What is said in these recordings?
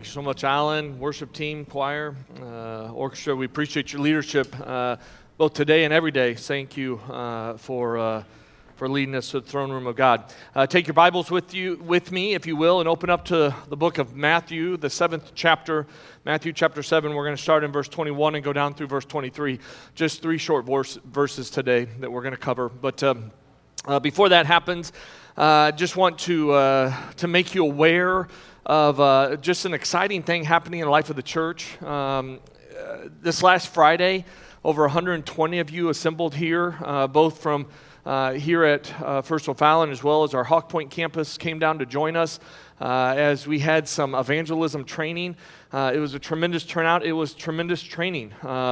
Thank you so much, Alan, worship team, choir, orchestra. We appreciate your leadership both today and every day. Thank you for leading us to the throne room of God. Take your Bibles with me, if you will, and open up to the book of Matthew, the 7th chapter. Matthew chapter 7, we're going to start in verse 21 and go down through verse 23. Just three short verses today that we're going to cover. But before that happens, I just want to make you aware of just an exciting thing happening in the life of the church. This last Friday, over 120 of you assembled here, both from here at First O'Fallon as well as our Hawk Point campus came down to join us as we had some evangelism training. It was a tremendous turnout. It was tremendous training.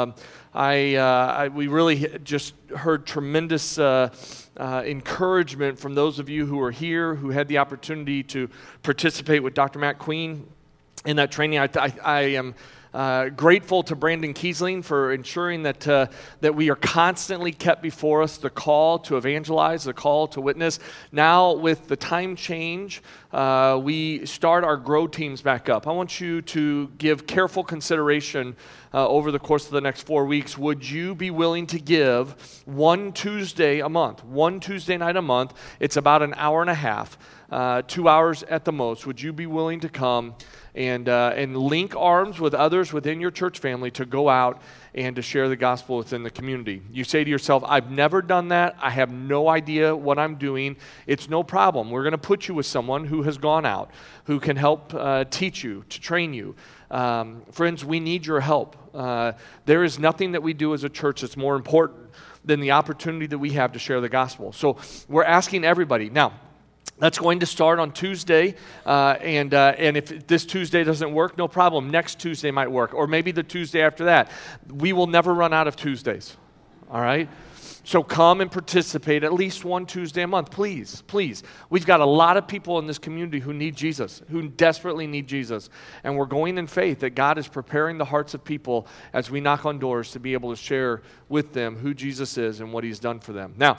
We really just heard tremendous encouragement from those of you who were here, who had the opportunity to participate with Dr. Matt Queen in that training. I am grateful to Brandon Kiesling for ensuring that we are constantly kept before us the call to evangelize, the call to witness. Now, with the time change, we start our grow teams back up. I want you to give careful consideration over the course of the next 4 weeks. Would you be willing to give one Tuesday a month, one Tuesday night a month? It's about an hour and a half, 2 hours at the most. Would you be willing to come and link arms with others within your church family to go out and to share the gospel within the community? You say to yourself, I've never done that. I have no idea what I'm doing. It's no problem. We're going to put you with someone who has gone out, who can help teach you, to train you. Friends, we need your help. There is nothing that we do as a church that's more important than the opportunity that we have to share the gospel. So we're asking everybody. Now, that's going to start on Tuesday, and if this Tuesday doesn't work, no problem. Next Tuesday might work, or maybe the Tuesday after that. We will never run out of Tuesdays, all right? So come and participate at least one Tuesday a month, please, please. We've got a lot of people in this community who need Jesus, who desperately need Jesus, and we're going in faith that God is preparing the hearts of people as we knock on doors to be able to share with them who Jesus is and what He's done for them. Now,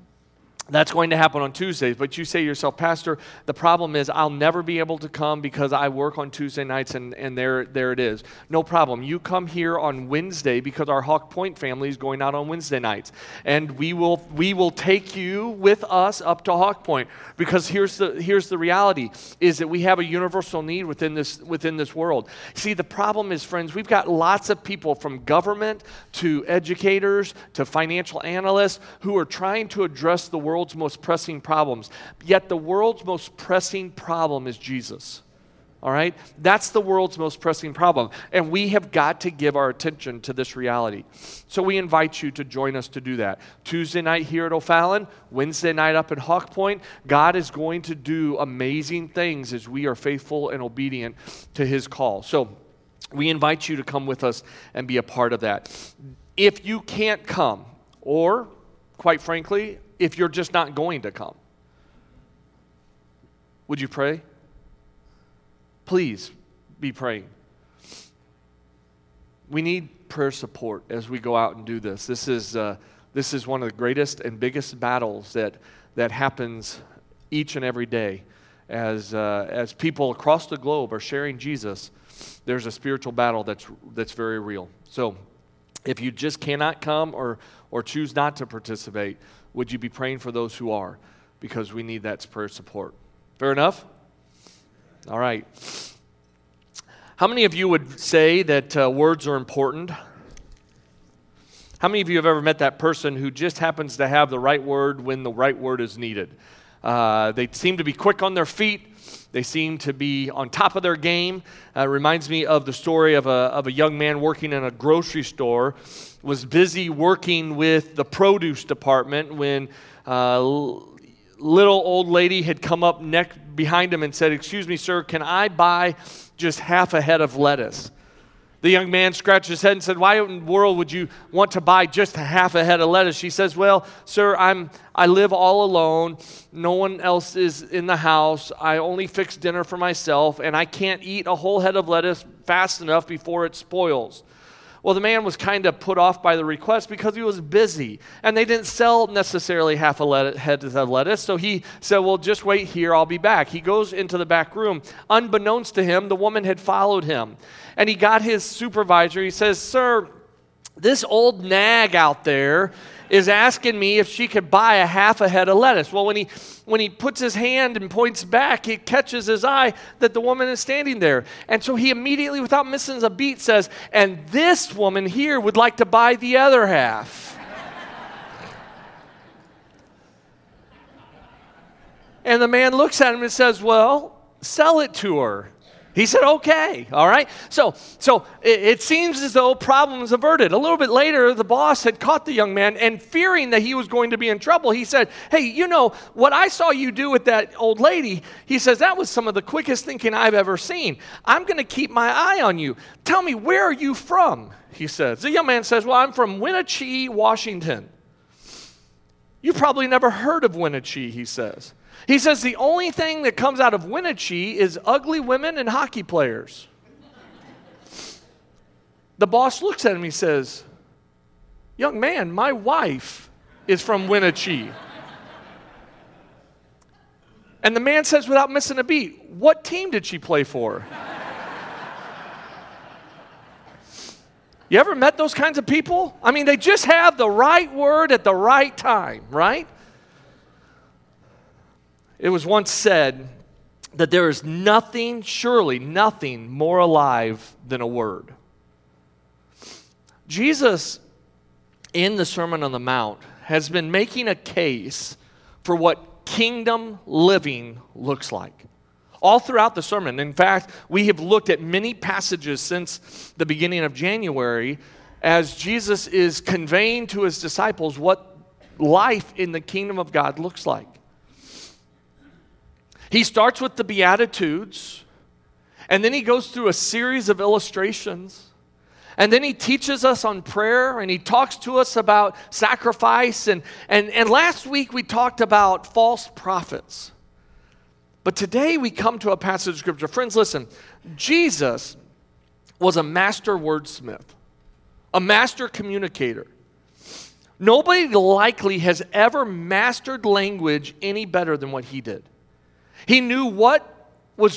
that's going to happen on Tuesdays, but you say to yourself, Pastor, the problem is I'll never be able to come because I work on Tuesday nights and there it is. No problem. You come here on Wednesday because our Hawk Point family is going out on Wednesday nights, and we will take you with us up to Hawk Point, because here's the reality is that we have a universal need within this world. See, the problem is, friends, we've got lots of people from government to educators to financial analysts who are trying to address the world's most pressing problems. Yet the world's most pressing problem is Jesus. All right? That's the world's most pressing problem. And we have got to give our attention to this reality. So we invite you to join us to do that. Tuesday night here at O'Fallon, Wednesday night up at Hawk Point. God is going to do amazing things as we are faithful and obedient to His call. So we invite you to come with us and be a part of that. If you can't come, or quite frankly, if you're just not going to come, would you pray? Please be praying. We need prayer support as we go out and do this. This is one of the greatest and biggest battles that happens each and every day as people across the globe are sharing Jesus. There's a spiritual battle that's very real. So if you just cannot come or choose not to participate, would you be praying for those who are? Because we need that prayer support. Fair enough? All right. How many of you would say that words are important? How many of you have ever met that person who just happens to have the right word when the right word is needed? They seem to be quick on their feet. They seem to be on top of their game. Reminds me of the story of a young man working in a grocery store, was busy working with the produce department when little old lady had come up behind him and said, "Excuse me, sir, can I buy just half a head of lettuce?" The young man scratched his head and said, "Why in the world would you want to buy just half a head of lettuce?" She says, "Well, sir, I live all alone. No one else is in the house. I only fix dinner for myself, and I can't eat a whole head of lettuce fast enough before it spoils." Well, the man was kind of put off by the request because he was busy, and they didn't sell necessarily half a head of lettuce, so he said, well, just wait here, I'll be back. He goes into the back room. Unbeknownst to him, the woman had followed him, and he got his supervisor. He says, sir, this old nag out there is asking me if she could buy a half a head of lettuce. Well, when he puts his hand and points back, it catches his eye that the woman is standing there. And so he immediately, without missing a beat, says, and this woman here would like to buy the other half. And the man looks at him and says, well, sell it to her. He said, okay, all right. So it seems as though problem is averted. A little bit later, the boss had caught the young man, and fearing that he was going to be in trouble, he said, hey, you know, what I saw you do with that old lady, he says, that was some of the quickest thinking I've ever seen. I'm going to keep my eye on you. Tell me, where are you from? He says. The young man says, well, I'm from Wenatchee, Washington. You probably never heard of Wenatchee, he says. He says the only thing that comes out of Wenatchee is ugly women and hockey players. The boss looks at him, he says, young man, my wife is from Wenatchee. And the man says without missing a beat, what team did she play for? You ever met those kinds of people? I mean, they just have the right word at the right time, right? It was once said that there is nothing, surely nothing more alive than a word. Jesus, in the Sermon on the Mount, has been making a case for what kingdom living looks like. All throughout the sermon. In fact, we have looked at many passages since the beginning of January as Jesus is conveying to his disciples what life in the kingdom of God looks like. He starts with the Beatitudes, and then he goes through a series of illustrations, and then he teaches us on prayer, and he talks to us about sacrifice, and last week we talked about false prophets. But today we come to a passage of Scripture. Friends, listen, Jesus was a master wordsmith, a master communicator. Nobody likely has ever mastered language any better than what he did. He knew what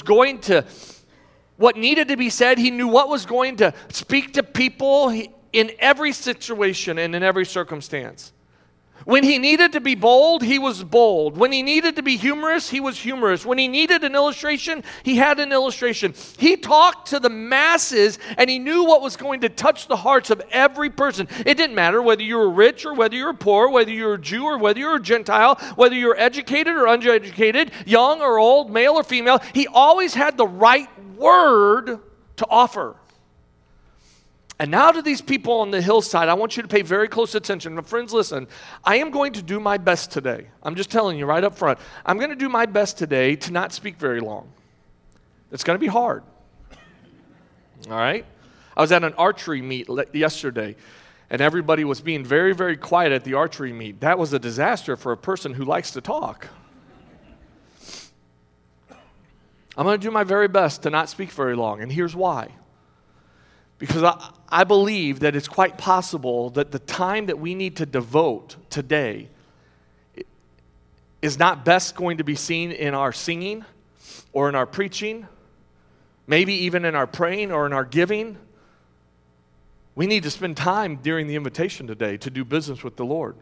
needed to be said. He knew what was going to speak to people in every situation and in every circumstance. When he needed to be bold, he was bold. When he needed to be humorous, he was humorous. When he needed an illustration, he had an illustration. He talked to the masses, and he knew what was going to touch the hearts of every person. It didn't matter whether you were rich or whether you were poor, whether you were a Jew or whether you were a Gentile, whether you were educated or uneducated, young or old, male or female. He always had the right word to offer. And now to these people on the hillside, I want you to pay very close attention. Now, friends, listen, I am going to do my best today. I'm just telling you right up front. I'm going to do my best today to not speak very long. It's going to be hard. All right? I was at an archery meet yesterday, and everybody was being very, very quiet at the archery meet. That was a disaster for a person who likes to talk. I'm going to do my very best to not speak very long, and here's why. Because I believe that it's quite possible that the time that we need to devote today is not best going to be seen in our singing or in our preaching, maybe even in our praying or in our giving. We need to spend time during the invitation today to do business with the Lord.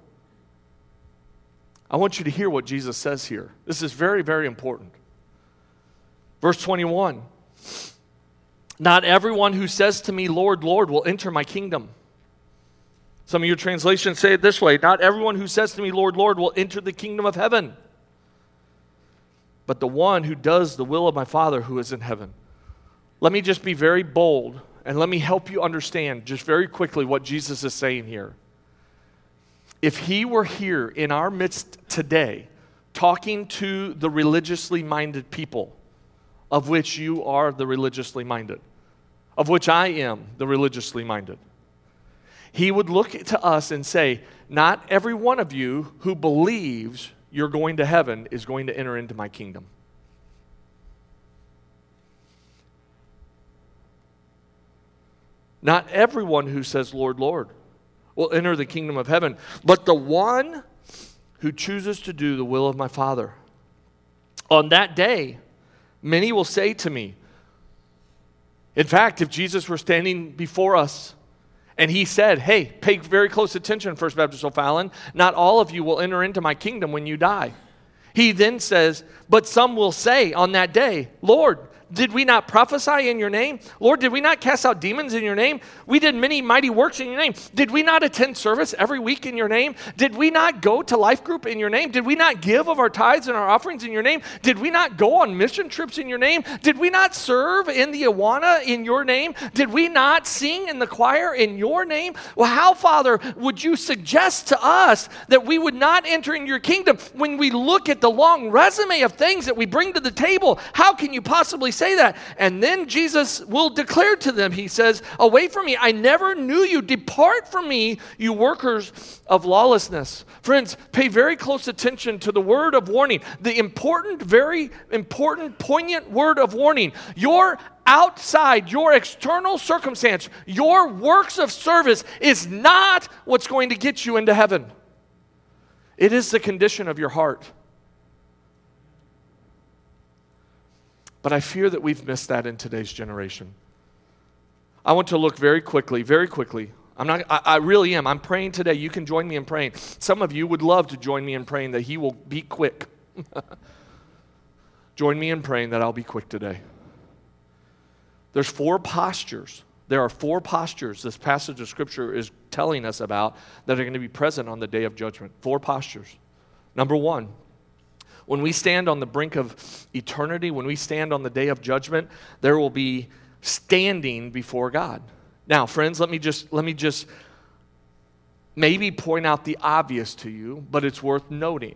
I want you to hear what Jesus says here. This is very, very important. Verse 21. Not everyone who says to me, Lord, Lord, will enter my kingdom. Some of your translations say it this way. Not everyone who says to me, Lord, Lord, will enter the kingdom of heaven, but the one who does the will of my Father who is in heaven. Let me just be very bold, and let me help you understand just very quickly what Jesus is saying here. If he were here in our midst today, talking to the religiously minded people, of which you are the religiously minded, of which I am the religiously minded, he would look to us and say, not every one of you who believes you're going to heaven is going to enter into my kingdom. Not everyone who says, Lord, Lord, will enter the kingdom of heaven, but the one who chooses to do the will of my Father. On that day, many will say to me, in fact, if Jesus were standing before us and he said, hey, pay very close attention, First Baptist O'Fallon, not all of you will enter into my kingdom when you die. He then says, but some will say on that day, Lord, did we not prophesy in your name? Lord, did we not cast out demons in your name? We did many mighty works in your name. Did we not attend service every week in your name? Did we not go to life group in your name? Did we not give of our tithes and our offerings in your name? Did we not go on mission trips in your name? Did we not serve in the Awana in your name? Did we not sing in the choir in your name? Well, how, Father, would you suggest to us that we would not enter in your kingdom when we look at the long resume of things that we bring to the table? How can you possibly say that? And then Jesus will declare to them, he says, away from me, I never knew you. Depart from me, you workers of lawlessness. Friends, pay very close attention to the word of warning, the important, very important, poignant word of warning. Your outside, your external circumstance, your works of service is not what's going to get you into heaven. It is the condition of your heart. But I fear that we've missed that in today's generation. I want to look very quickly. I really am. I'm praying today. You can join me in praying. Some of you would love to join me in praying that he will be quick. Join me in praying that I'll be quick today. There's 4 postures. There are 4 postures this passage of Scripture is telling us about that are going to be present on the day of judgment. 4 postures. Number 1, when we stand on the brink of eternity, when we stand on the day of judgment, there will be standing before God. Now, friends, let me just maybe point out the obvious to you, but it's worth noting.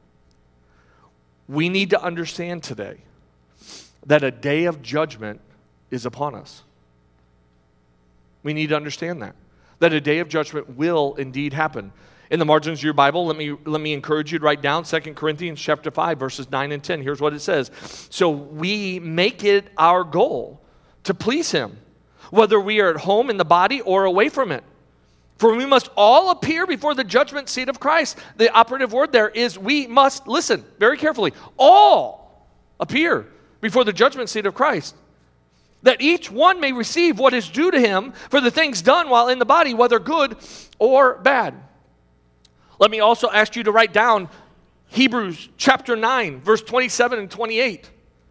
We need to understand today that a day of judgment is upon us. We need to understand that a day of judgment will indeed happen. In the margins of your Bible, let me encourage you to write down 2 Corinthians chapter 5, verses 9 and 10. Here's what it says. So we make it our goal to please him, whether we are at home in the body or away from it. For we must all appear before the judgment seat of Christ. The operative word there is we must, listen very carefully, all appear before the judgment seat of Christ, that each one may receive what is due to him for the things done while in the body, whether good or bad. Let me also ask you to write down Hebrews chapter 9, verse 27 and 28,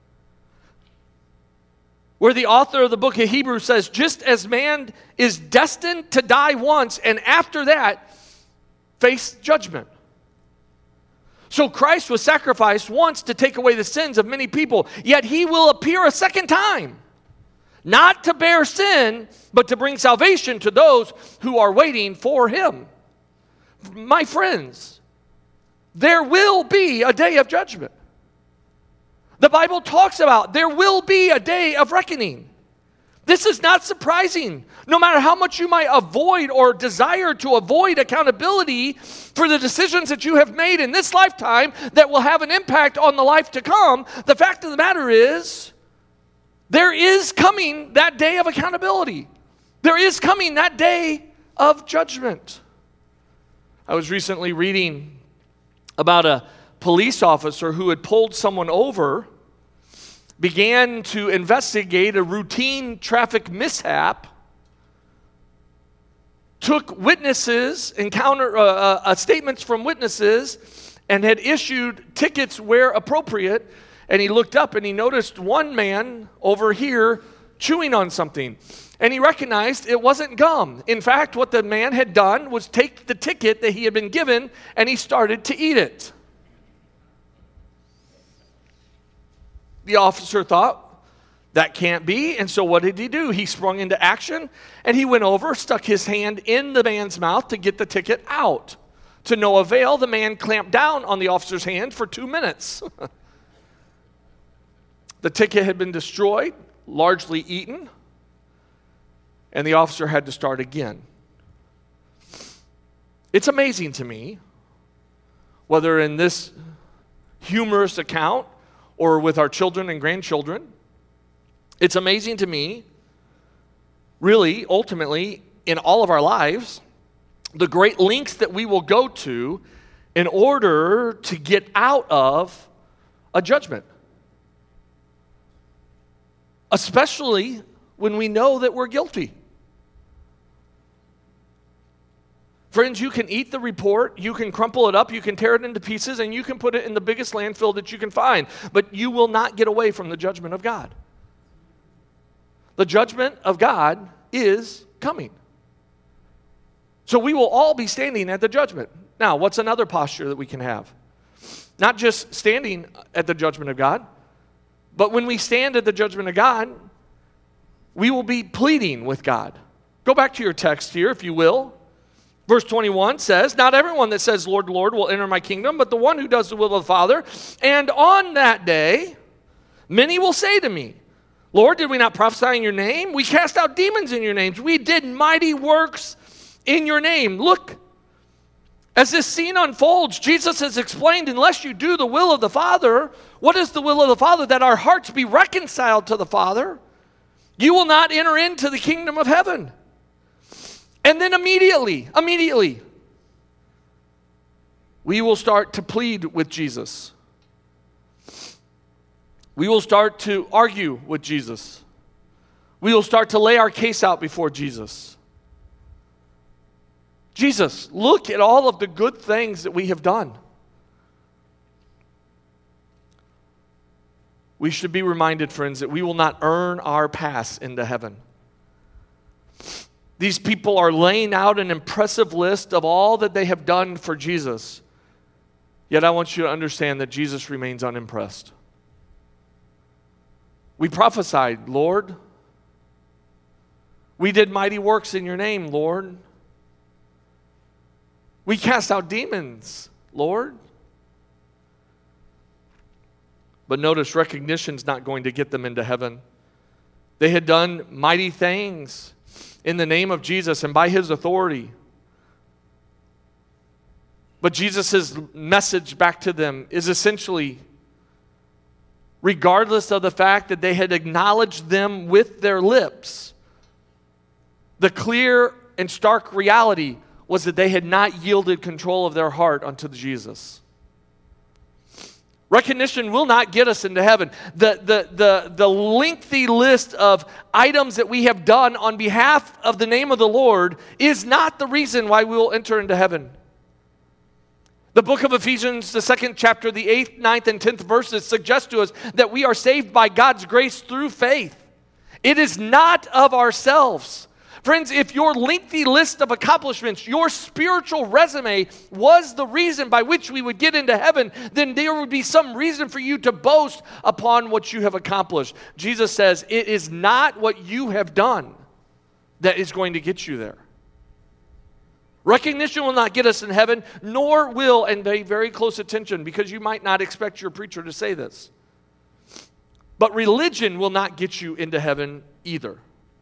where the author of the book of Hebrews says, just as man is destined to die once, and after that, face judgment. So Christ was sacrificed once to take away the sins of many people, yet he will appear a second time, not to bear sin, but to bring salvation to those who are waiting for him. My friends, there will be a day of judgment. The Bible talks about there will be a day of reckoning. This is not surprising. No matter how much you might avoid or desire to avoid accountability for the decisions that you have made in this lifetime that will have an impact on the life to come, the fact of the matter is, there is coming that day of accountability. There is coming that day of judgment. I was recently reading about a police officer who had pulled someone over, began to investigate a routine traffic mishap, took witnesses, statements from witnesses, and had issued tickets where appropriate. And he looked up and he noticed one man over here chewing on something. And he recognized it wasn't gum. In fact, what the man had done was take the ticket that he had been given and he started to eat it. The officer thought, that can't be. And so what did he do? He sprung into action and he went over, stuck his hand in the man's mouth to get the ticket out. To no avail, the man clamped down on the officer's hand for 2 minutes. The ticket had been destroyed, largely eaten, and the officer had to start again. It's amazing to me, whether in this humorous account or with our children and grandchildren, it's amazing to me really, ultimately, in all of our lives, the great lengths that we will go to in order to get out of a judgment. Especially when we know that we're guilty. Friends, you can eat the report, you can crumple it up, you can tear it into pieces, and you can put it in the biggest landfill that you can find, but you will not get away from the judgment of God. The judgment of God is coming. So we will all be standing at the judgment. Now, what's another posture that we can have? Not just standing at the judgment of God, but when we stand at the judgment of God, we will be pleading with God. Go back to your text here, if you will. Verse 21 says, "Not everyone that says, 'Lord, Lord,' will enter my kingdom, but the one who does the will of the Father. And on that day, many will say to me, 'Lord, did we not prophesy in your name? We cast out demons in your name. We did mighty works in your name.'" Look, as this scene unfolds, Jesus has explained, unless you do the will of the Father, what is the will of the Father? That our hearts be reconciled to the Father. You will not enter into the kingdom of heaven. And then immediately, we will start to plead with Jesus. We will start to argue with Jesus. We will start to lay our case out before Jesus. Jesus, look at all of the good things that we have done. We should be reminded, friends, that we will not earn our pass into heaven. These people are laying out an impressive list of all that they have done for Jesus. Yet I want you to understand that Jesus remains unimpressed. We prophesied, "Lord. We did mighty works in your name, Lord. We cast out demons, Lord." But notice, recognition's not going to get them into heaven. They had done mighty things in the name of Jesus and by his authority. But Jesus' message back to them is essentially, regardless of the fact that they had acknowledged them with their lips, the clear and stark reality was that they had not yielded control of their heart unto Jesus. Recognition will not get us into heaven. The lengthy list of items that we have done on behalf of the name of the Lord is not the reason why we will enter into heaven. The book of Ephesians, the 2nd chapter, the 8th, 9th, and 10th verses suggest to us that we are saved by God's grace through faith. It is not of ourselves. Friends, if your lengthy list of accomplishments, your spiritual resume was the reason by which we would get into heaven, then there would be some reason for you to boast upon what you have accomplished. Jesus says, it is not what you have done that is going to get you there. Recognition will not get us in heaven, nor will, and pay very close attention, because you might not expect your preacher to say this, but religion will not get you into heaven either.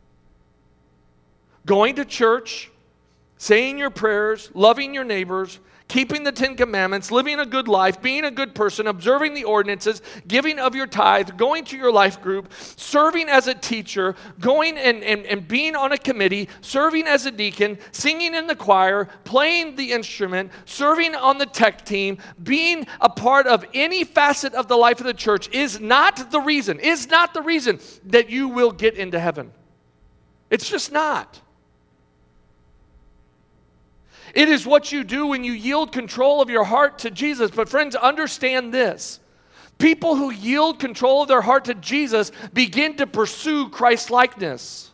Going to church, saying your prayers, loving your neighbors, keeping the 10 Commandments, living a good life, being a good person, observing the ordinances, giving of your tithe, going to your life group, serving as a teacher, going and being on a committee, serving as a deacon, singing in the choir, playing the instrument, serving on the tech team, being a part of any facet of the life of the church is not the reason that you will get into heaven. It's just not. It is what you do when you yield control of your heart to Jesus. But friends, understand this. People who yield control of their heart to Jesus begin to pursue Christ-likeness.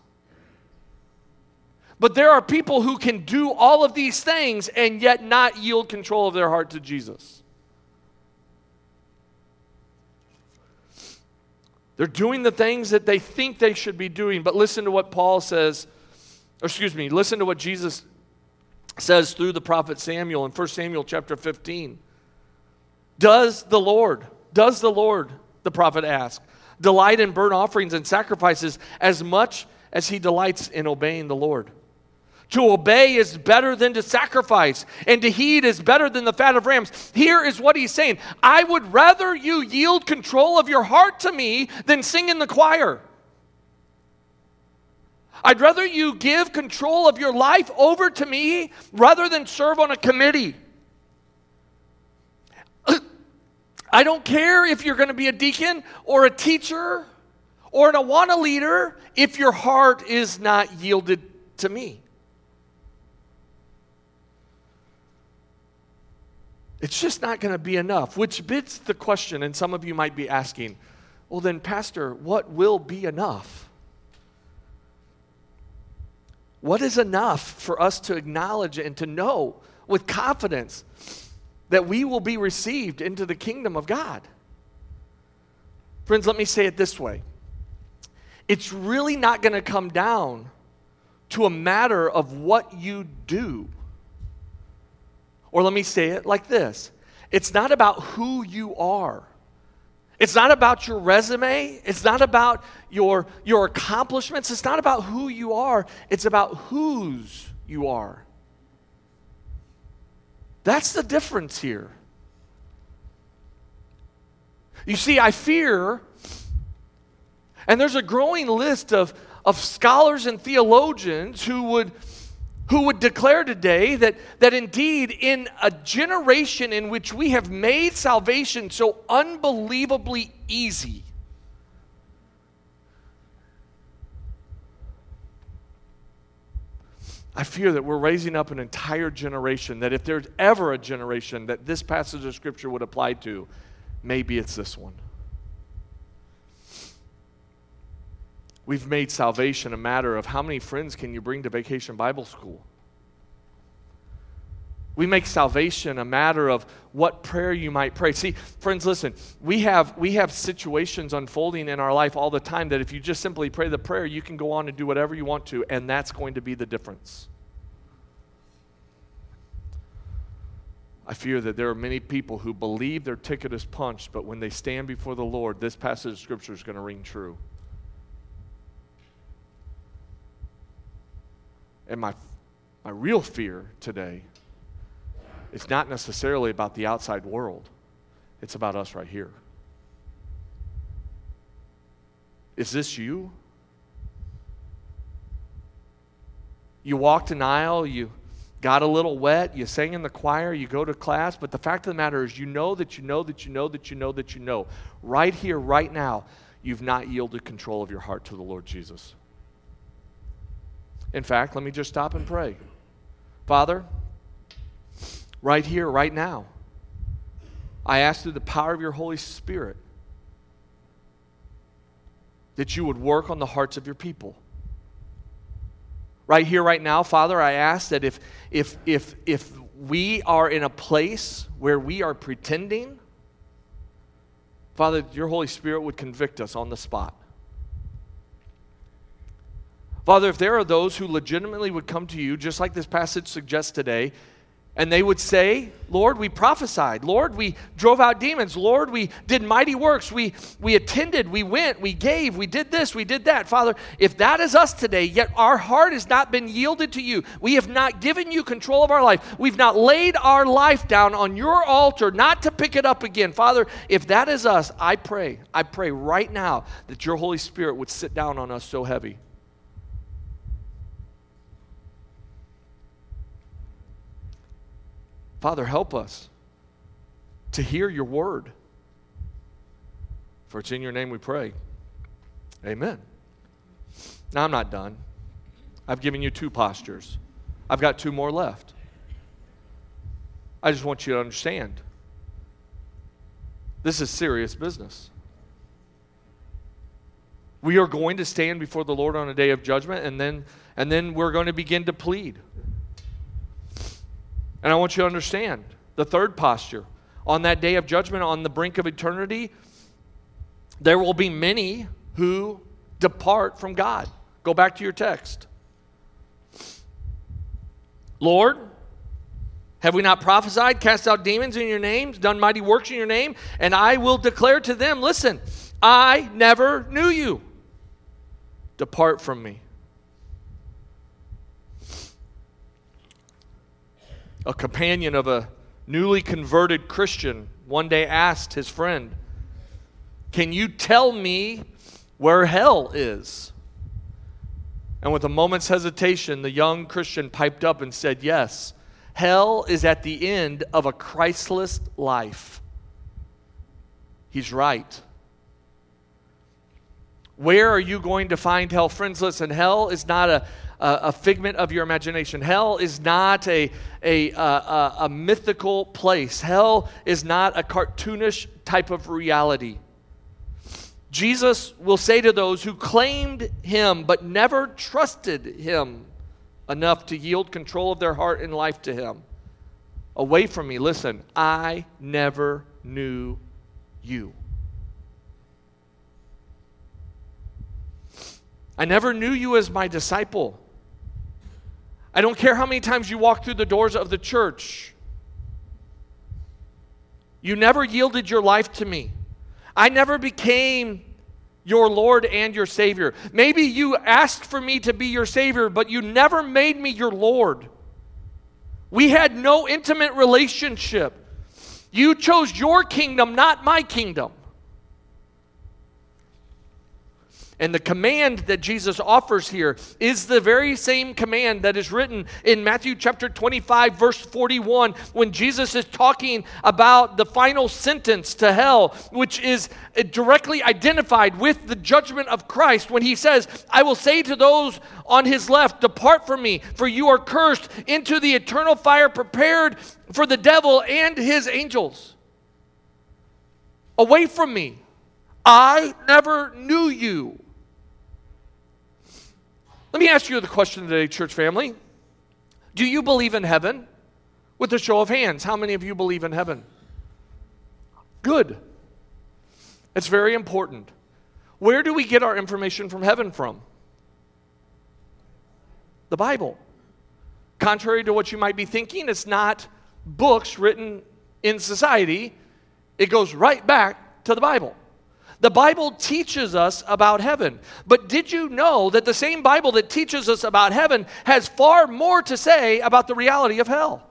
But there are people who can do all of these things and yet not yield control of their heart to Jesus. They're doing the things that they think they should be doing, but listen to what Paul says, listen to what Jesus says through the prophet Samuel in 1 Samuel chapter 15. Does the Lord, the prophet asked, delight in burnt offerings and sacrifices as much as he delights in obeying the Lord? To obey is better than to sacrifice, and to heed is better than the fat of rams. Here is what he's saying. I would rather you yield control of your heart to me than sing in the choir. I'd rather you give control of your life over to me rather than serve on a committee. I don't care if you're going to be a deacon or a teacher or an Awana leader if your heart is not yielded to me. It's just not going to be enough, which begs the question, and some of you might be asking, well then, Pastor, what will be enough? What is enough for us to acknowledge and to know with confidence that we will be received into the kingdom of God? Friends, let me say it this way. It's really not going to come down to a matter of what you do. Or let me say it like this. It's not about who you are. It's not about your resume. It's not about your accomplishments. It's not about who you are. It's about whose you are. That's the difference here. You see, I fear, and there's a growing list of scholars and theologians who would declare today that indeed in a generation in which we have made salvation so unbelievably easy, I fear that we're raising up an entire generation that if there's ever a generation that this passage of Scripture would apply to, maybe it's this one. We've made salvation a matter of how many friends can you bring to Vacation Bible School. We make salvation a matter of what prayer you might pray. See, friends, listen, we have situations unfolding in our life all the time that if you just simply pray the prayer, you can go on and do whatever you want to, and that's going to be the difference. I fear that there are many people who believe their ticket is punched, but when they stand before the Lord, this passage of Scripture is going to ring true. And my real fear today is not necessarily about the outside world. It's about us right here. Is this you? You walked an aisle, you got a little wet, you sang in the choir, you go to class, but the fact of the matter is you know that you know that you know that you know that you know. Right here, right now, you've not yielded control of your heart to the Lord Jesus. In fact, let me just stop and pray. Father, right here, right now, I ask through the power of your Holy Spirit that you would work on the hearts of your people. Right here, right now, Father, I ask that if we are in a place where we are pretending, Father, your Holy Spirit would convict us on the spot. Father, if there are those who legitimately would come to you, just like this passage suggests today, and they would say, Lord, we prophesied. Lord, we drove out demons. Lord, we did mighty works. We attended, we went, we gave, we did this, we did that. Father, if that is us today, yet our heart has not been yielded to you, we have not given you control of our life, we've not laid our life down on your altar, not to pick it up again. Father, if that is us, I pray right now that your Holy Spirit would sit down on us so heavy. Father, help us to hear your word. For it's in your name we pray. Amen. Now, I'm not done. I've given you 2 postures. I've got 2 more left. I just want you to understand. This is serious business. We are going to stand before the Lord on a day of judgment, and then we're going to begin to plead. And I want you to understand the third posture. On that day of judgment, on the brink of eternity, there will be many who depart from God. Go back to your text. Lord, have we not prophesied, cast out demons in your name, done mighty works in your name? And I will declare to them, listen, I never knew you. Depart from me. A companion of a newly converted Christian one day asked his friend, can you tell me where hell is? And with a moment's hesitation, the young Christian piped up and said, yes, hell is at the end of a Christless life. He's right. Where are you going to find hell? Friends, listen, hell is not a figment of your imagination. Hell is not a mythical place. Hell is not a cartoonish type of reality. Jesus will say to those who claimed him but never trusted him enough to yield control of their heart and life to him, away from me, listen, I never knew you. I never knew you as my disciple. I don't care how many times you walk through the doors of the church. You never yielded your life to me. I never became your Lord and your Savior. Maybe you asked for me to be your Savior, but you never made me your Lord. We had no intimate relationship. You chose your kingdom, not my kingdom. And the command that Jesus offers here is the very same command that is written in Matthew chapter 25, verse 41, when Jesus is talking about the final sentence to hell, which is directly identified with the judgment of Christ, when he says, I will say to those on his left, depart from me, for you are cursed into the eternal fire prepared for the devil and his angels. Away from me. I never knew you. Let me ask you the question today, church family. Do you believe in heaven? With a show of hands, how many of you believe in heaven? Good. It's very important. Where do we get our information from heaven from? The Bible. Contrary to what you might be thinking, it's not books written in society. It goes right back to the Bible. The Bible teaches us about heaven. But did you know that the same Bible that teaches us about heaven has far more to say about the reality of hell?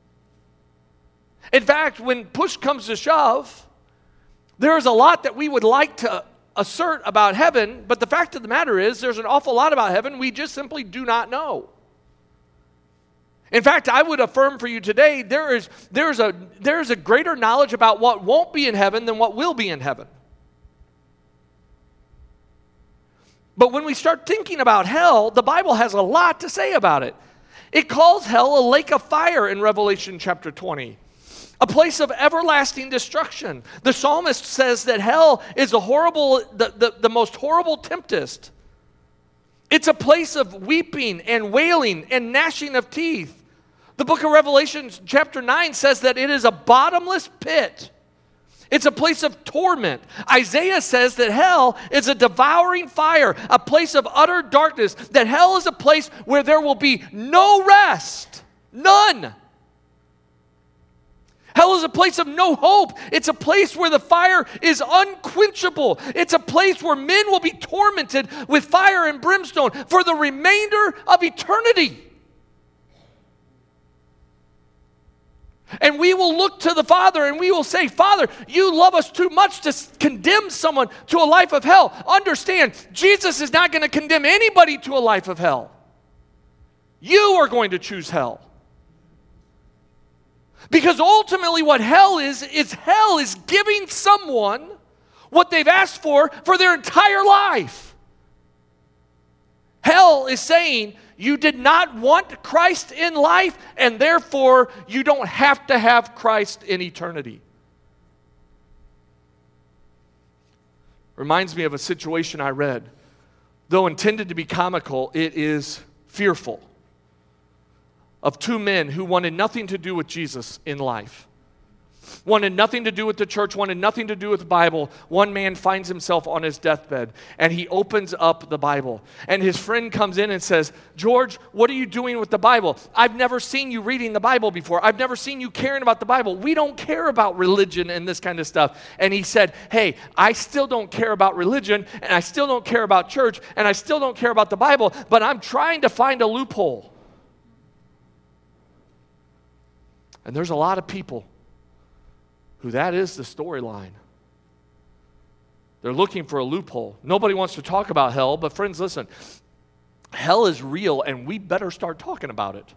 In fact, when push comes to shove, there is a lot that we would like to assert about heaven, but the fact of the matter is there's an awful lot about heaven we just simply do not know. In fact, I would affirm for you today there is a greater knowledge about what won't be in heaven than what will be in heaven. But when we start thinking about hell, the Bible has a lot to say about it. It calls hell a lake of fire in Revelation chapter 20, a place of everlasting destruction. The psalmist says that hell is the most horrible tempest. It's a place of weeping and wailing and gnashing of teeth. The book of Revelation chapter 9 says that it is a bottomless pit. It's a place of torment. Isaiah says that hell is a devouring fire, a place of utter darkness, that hell is a place where there will be no rest, none. Hell is a place of no hope. It's a place where the fire is unquenchable. It's a place where men will be tormented with fire and brimstone for the remainder of eternity. And we will look to the Father and we will say, Father, you love us too much to condemn someone to a life of hell. Understand, Jesus is not going to condemn anybody to a life of hell. You are going to choose hell. Because ultimately what hell is giving someone what they've asked for their entire life. Hell is saying, you did not want Christ in life, and therefore you don't have to have Christ in eternity. Reminds me of a situation I read. Though intended to be comical, it is fearful. Of two men who wanted nothing to do with Jesus in life. Wanted nothing to do with the church, wanted nothing to do with the Bible. One man finds himself on his deathbed, and he opens up the Bible. And his friend comes in and says, George, what are you doing with the Bible? I've never seen you reading the Bible before. I've never seen you caring about the Bible. We don't care about religion and this kind of stuff. And he said, hey, I still don't care about religion, and I still don't care about church, and I still don't care about the Bible, but I'm trying to find a loophole. And there's a lot of people who that is the storyline. They're looking for a loophole. Nobody wants to talk about hell, but friends, listen. hell is real, and we better start talking about it.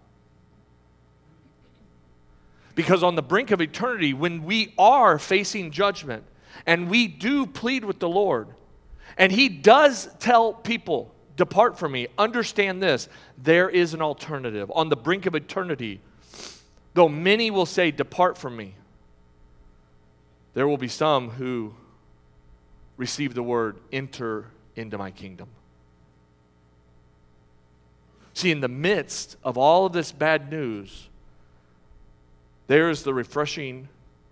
Because on the brink of eternity, when we are facing judgment, and we do plead with the Lord, and He does tell people, depart from me, understand this, there is an alternative. On the brink of eternity, though many will say, depart from me, there will be some who receive the word, enter into my kingdom. See, in the midst of all of this bad news, there is the refreshingly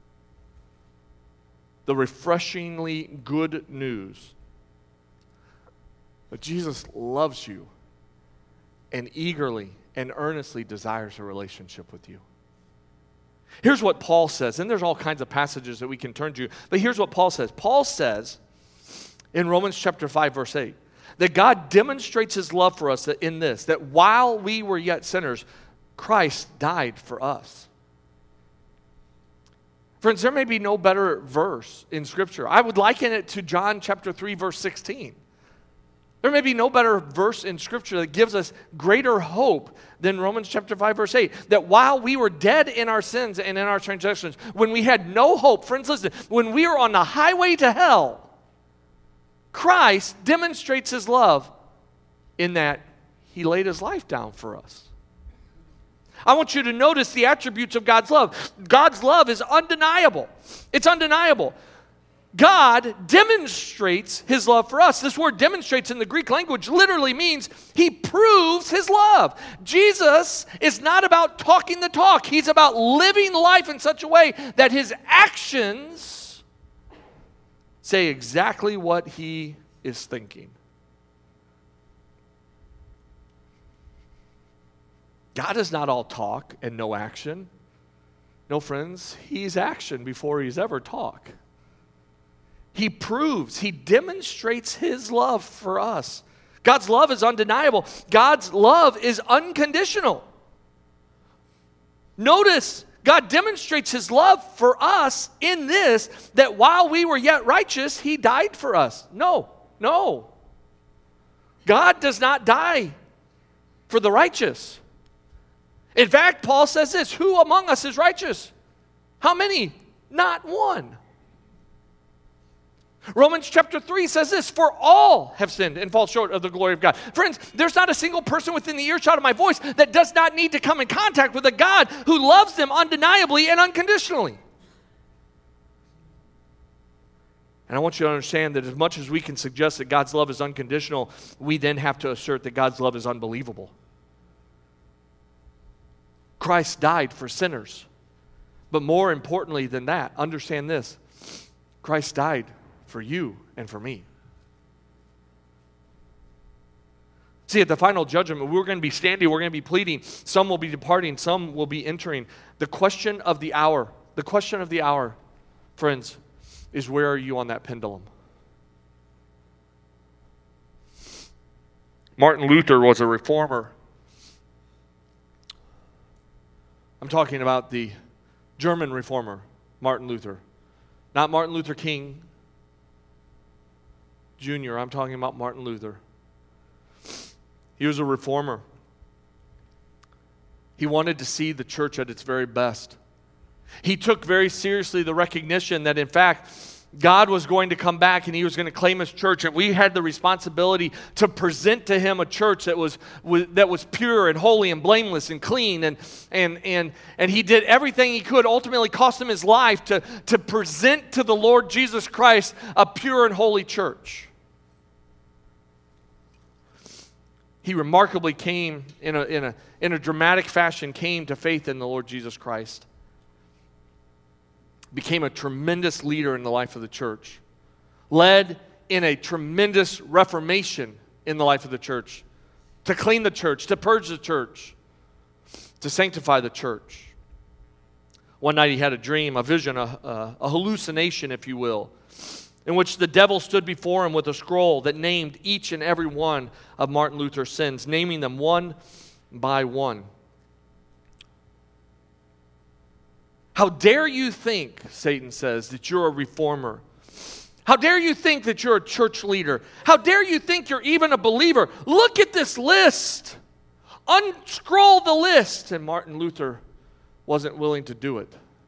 good news that Jesus loves you and eagerly and earnestly desires a relationship with you. Here's what Paul says, and there's all kinds of passages that we can turn to, but here's what Paul says. Paul says in Romans chapter 5, verse 8, that God demonstrates His love for us in this, that while we were yet sinners, Christ died for us. Friends, there may be no better verse in Scripture. I would liken it to John chapter 3, verse 16. There may be no better verse in Scripture that gives us greater hope than Romans chapter 5, verse 8. That while we were dead in our sins and in our transgressions, when we had no hope, friends, listen, when we were on the highway to hell, Christ demonstrates His love in that He laid His life down for us. I want you to notice the attributes of God's love. God's love is undeniable. It's undeniable. God demonstrates His love for us. This word demonstrates in the Greek language literally means He proves His love. Jesus is not about talking the talk. He's about living life in such a way that His actions say exactly what He is thinking. God is not all talk and no action. No, friends, He's action before He's ever talk. He proves, He demonstrates His love for us. God's love is undeniable. God's love is unconditional. Notice, God demonstrates His love for us in this, that while we were yet righteous, He died for us. No. God does not die for the righteous. In fact, Paul says this, who among us is righteous? How many? Not one. Romans chapter 3 says this, for all have sinned and fall short of the glory of God. Friends, there's not a single person within the earshot of my voice that does not need to come in contact with a God who loves them undeniably and unconditionally. And I want you to understand that as much as we can suggest that God's love is unconditional, we then have to assert that God's love is unbelievable. Christ died for sinners. But more importantly than that, understand this, Christ died for you and for me. See, at the final judgment, we're going to be standing, we're going to be pleading. Some will be departing, some will be entering. The question of the hour, friends, is where are you on that pendulum? Martin Luther was a reformer. I'm talking about the German reformer, Martin Luther. Not Martin Luther King Jr., I'm talking about Martin Luther. He was a reformer. He wanted to see the church at its very best. He took very seriously the recognition that, in fact, God was going to come back and He was going to claim His church, and we had the responsibility to present to Him a church that was pure and holy and blameless and clean, and He did everything He could, ultimately cost Him His life to present to the Lord Jesus Christ a pure and holy church. He remarkably came in a dramatic fashion, came to faith in the Lord Jesus Christ. Became a tremendous leader in the life of the church. Led in a tremendous reformation in the life of the church. To clean the church, to purge the church, to sanctify the church. One night he had a dream, a vision, a hallucination, if you will, in which the devil stood before him with a scroll that named each and every one of Martin Luther's sins, naming them one by one. How dare you think, Satan says, that you're a reformer? How dare you think that you're a church leader? How dare you think you're even a believer? Look at this list. Unscroll the list. And Martin Luther wasn't willing to do it.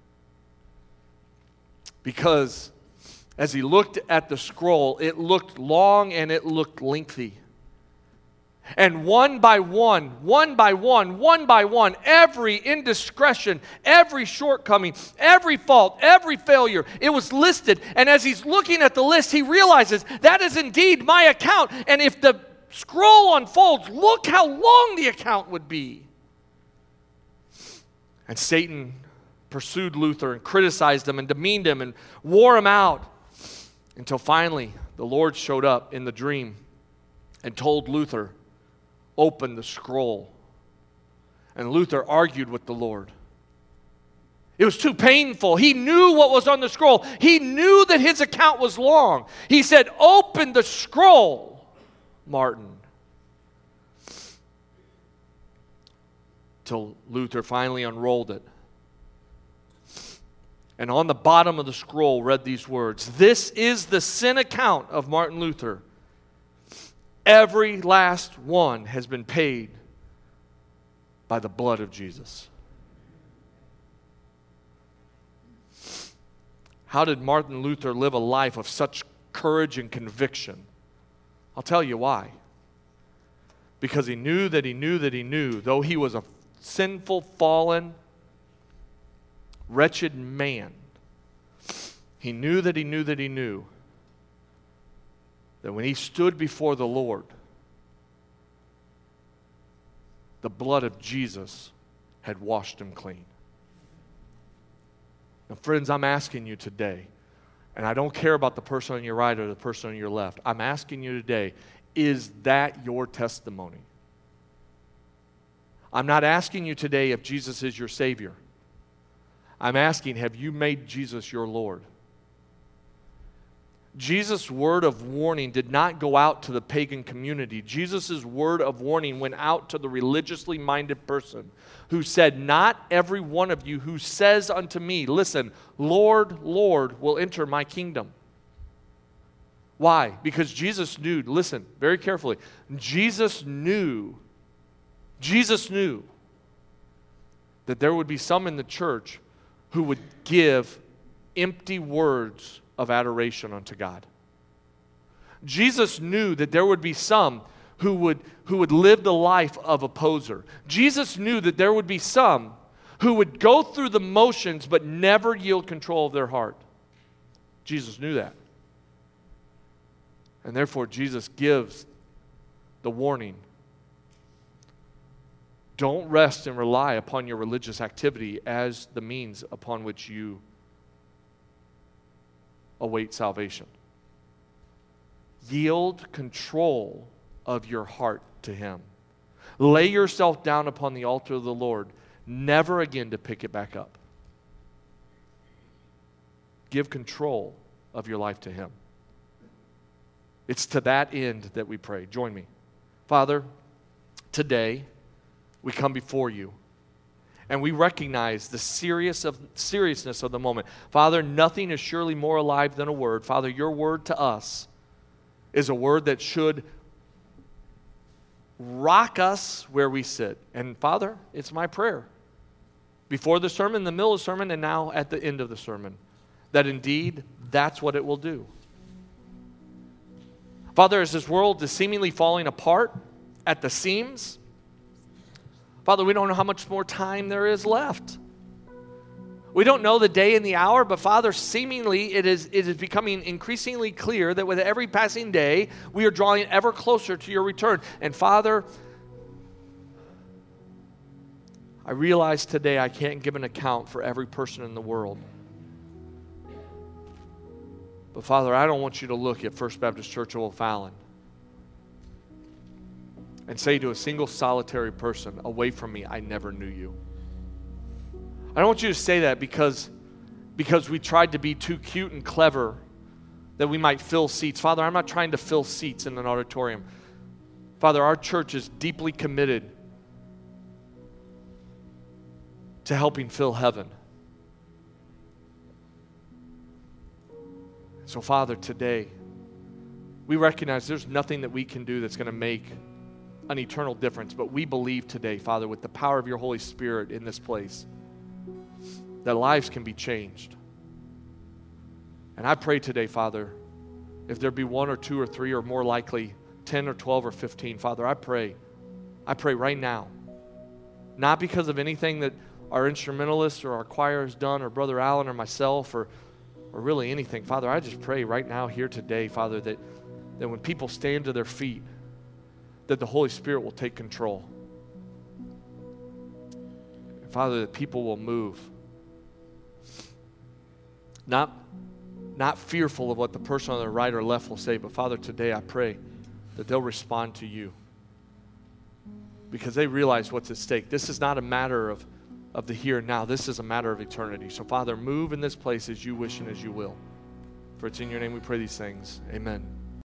Because as he looked at the scroll, it looked long and it looked lengthy. And one by one, every indiscretion, every shortcoming, every fault, every failure, it was listed. And as he's looking at the list, he realizes that is indeed my account. And if the scroll unfolds, look how long the account would be. And Satan pursued Luther and criticized him and demeaned him and wore him out until finally the Lord showed up in the dream and told Luther, open the scroll. And Luther argued with the Lord. It was too painful. He knew what was on the scroll. He knew that his account was long. He said, open the scroll, Martin. Till Luther finally unrolled it. And on the bottom of the scroll read these words, this is the sin account of Martin Luther. Every last one has been paid by the blood of Jesus. How did Martin Luther live a life of such courage and conviction? I'll tell you why. Because he knew that he knew that he knew, though he was a sinful, fallen, wretched man, he knew that he knew that he knew that when he stood before the Lord, the blood of Jesus had washed him clean. Now, friends, I'm asking you today, and I don't care about the person on your right or the person on your left. I'm asking you today, is that your testimony? I'm not asking you today if Jesus is your Savior. I'm asking, have you made Jesus your Lord? Jesus' word of warning did not go out to the pagan community. Jesus' word of warning went out to the religiously minded person who said, not every one of you who says unto me, listen, Lord, Lord, will enter my kingdom. Why? Because Jesus knew, listen very carefully, Jesus knew that there would be some in the church who would give empty words of adoration unto God. Jesus knew that there would be some who would live the life of a poser. Jesus knew that there would be some who would go through the motions but never yield control of their heart. Jesus knew that. And therefore Jesus gives the warning. Don't rest and rely upon your religious activity as the means upon which you await salvation. Yield control of your heart to Him. Lay yourself down upon the altar of the Lord, never again to pick it back up. Give control of your life to Him. It's to that end that we pray. Join me. Father, today we come before you and we recognize the seriousness of the moment. Father, nothing is surely more alive than a word. Father, your word to us is a word that should rock us where we sit. And Father, it's my prayer before the sermon, the middle of the sermon, and now at the end of the sermon, that indeed that's what it will do. Father, as this world is seemingly falling apart at the seams, Father, we don't know how much more time there is left. We don't know the day and the hour, but Father, seemingly it is becoming increasingly clear that with every passing day, we are drawing ever closer to your return. And Father, I realize today I can't give an account for every person in the world. But Father, I don't want you to look at First Baptist Church of O'Fallon and say to a single solitary person, away from me, I never knew you. I don't want you to say that because we tried to be too cute and clever that we might fill seats. Father, I'm not trying to fill seats in an auditorium. Father, our church is deeply committed to helping fill heaven. So, Father, today, we recognize there's nothing that we can do that's going to make an eternal difference, but we believe today, Father, with the power of your Holy Spirit in this place, that lives can be changed. And I pray today, Father, if there be 1 or 2 or 3 or more likely 10 or 12 or 15, Father, I pray right now, not because of anything that our instrumentalists or our choir has done, or Brother Allen or myself, or really anything. Father, I just pray right now here today, Father, that when people stand to their feet, that the Holy Spirit will take control. And Father, that people will move. Not fearful of what the person on their right or left will say, but Father, today I pray that they'll respond to you, because they realize what's at stake. This is not a matter of the here and now. This is a matter of eternity. So Father, move in this place as you wish and as you will. For it's in your name we pray these things. Amen.